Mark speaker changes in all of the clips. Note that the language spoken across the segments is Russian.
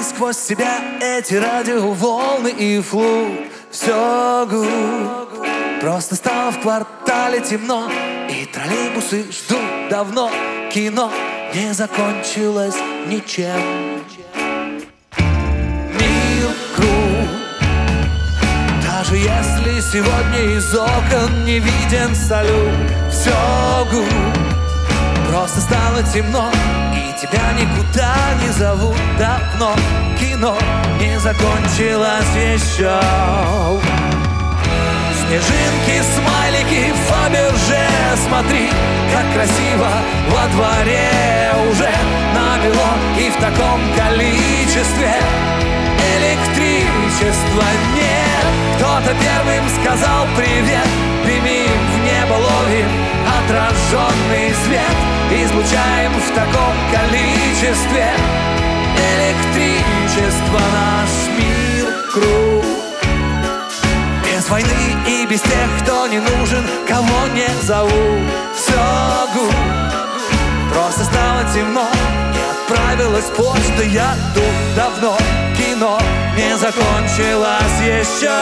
Speaker 1: сквозь себя эти радиоволны и флут. Все гуд. Просто стало в квартале темно, и троллейбусы ждут давно. Кино не закончилось ничем. Мир круг. Даже если сегодня из окон не виден салют, все гуд. Просто стало темно, и тебя никуда не зовут давно. Кино не закончилось еще. Снежинки, смайлики, Фаберже. Смотри, как красиво во дворе уже намело, и в таком количестве электричества нет. Кто-то первым сказал привет, прими в небо, ловим отраженный свет. Излучаем в таком количестве электричество. Наш мир круг. Без войны и без тех, кто не нужен, кого не зовут. Все гуд. Просто стало темно, не отправилась почта, я тут давно. Кино не закончилось еще.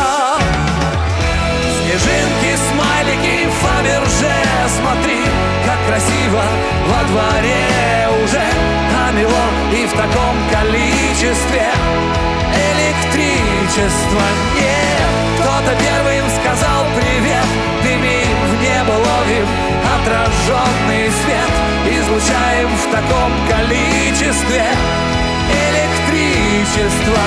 Speaker 1: Снежинки, смайлики, Фаберже. Смотри, как красиво во дворе уже намело, и в таком количестве электричества нет. Кто-то первым сказал привет, дымим в небо, ловим отраженный свет. Излучаем в таком количестве электричество.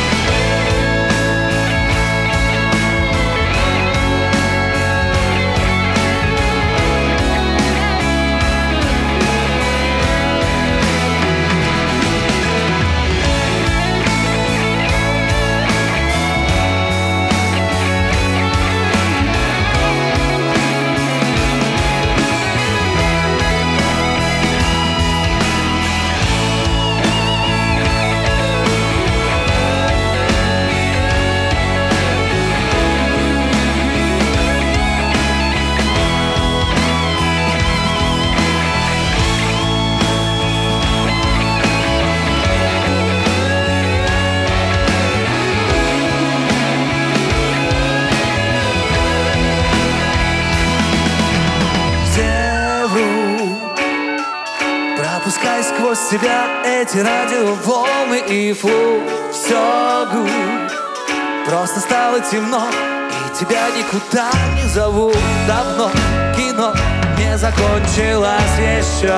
Speaker 1: Пропускай сквозь себя эти радиоволны и флут. Все гуд. Просто стало темно, и тебя никуда не зовут давно. Кино не закончилось еще.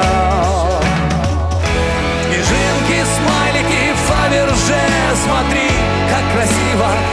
Speaker 1: Снежинки, смайлики, Фаберже. Смотри, как красиво